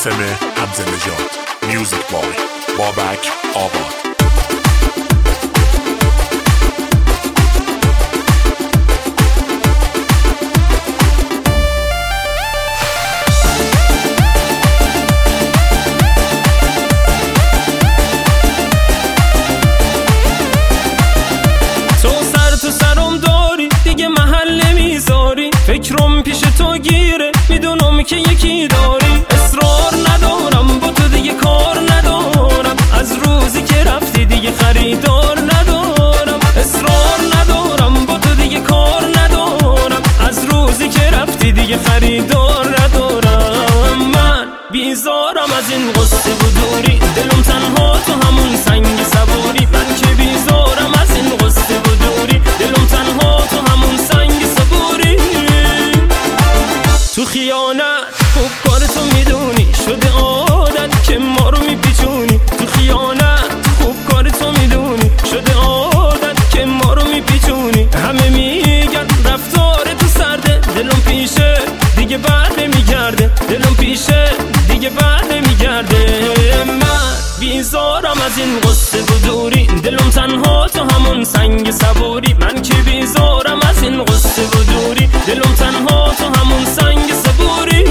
قاسم حمزه نژاد. میوزیک بای بابک آباد. فکرم پیش تو گیره، میدونم که یکی داری. اصرار ندارم با تو دیگه کار ندارم، از روزی که رفتی دیگه خریدار ندارم. اصرار ندارم با تو دیگه کار ندارم، از روزی که رفتی دیگه خریدار ندارم. من بیزارم از این قصه و دوری، دلم تنها تو همون سنگ صبوری. من که بیزارم از این قصه و دوری، دلم تنها تو همون سنگ صبوری. تو خیانت خوب کار تو میدونی، شده عادت که ما رو میپیچونی. تو خیانت خوب کار تو میدونی، شده عادت که ما رو میپیچونی. همه میگن رفتار تو سرده، دلم پیشه دیگه بر نمیگرده، دلم پیشه دیگه بر نمیگرده. من بیزارم از این قصه و دوری، دلم تنها تو همون سنگ صبوری. من که بیزارم از این قصه و دوری، دلم تنها تو همون سنگ صبوری.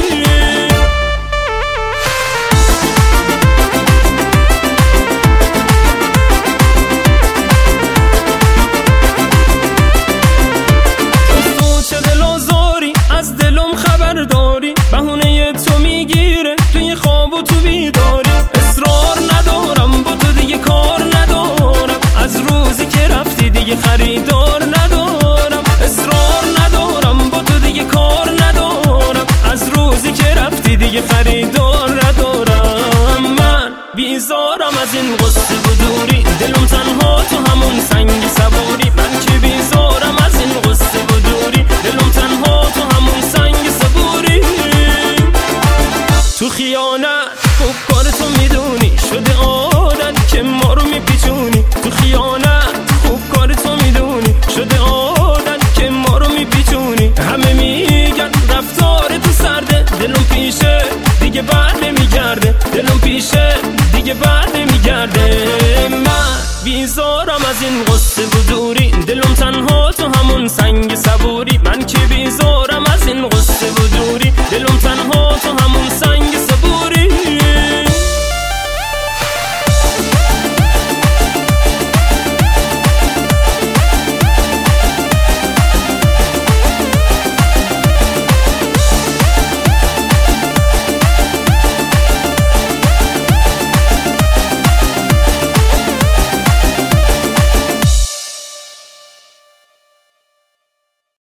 تو چه دل آزاری، از دلم خبر داری. بهونه تو میگیره توی خواب و تو بیداری. اصرار ندارم با تو دیگه کار ندارم، از روزی که رفتی دیگه خریدار ندارم. اصرار ندارم با تو دیگه کار ندارم، از روزی که رفتی دیگه خریدار ندارم. من بیزارم از این قصه و دوری، دلم تنها تو همون سنگ صبوری. من که بیزارم از این قصه و دوری، دلم تنها تو همون سنگ صبوری. تو خیانت خوب کار تو میدونی، شده عادت که ما رو میپیچونی. تو خیانت خوب کار تو میدونی، شده عادت که ما رو میپیچونی. همه میگن رفتار تو سرده، دلم پیشه دیگه بر نمیگرده، دلم پیشه دیگه بر نمیگرده. من بیزارم از این قصه و دوری، دلم تنها تو همون سنگ صبوری. من که بیزارم از این قصه و دوری، دلم تنها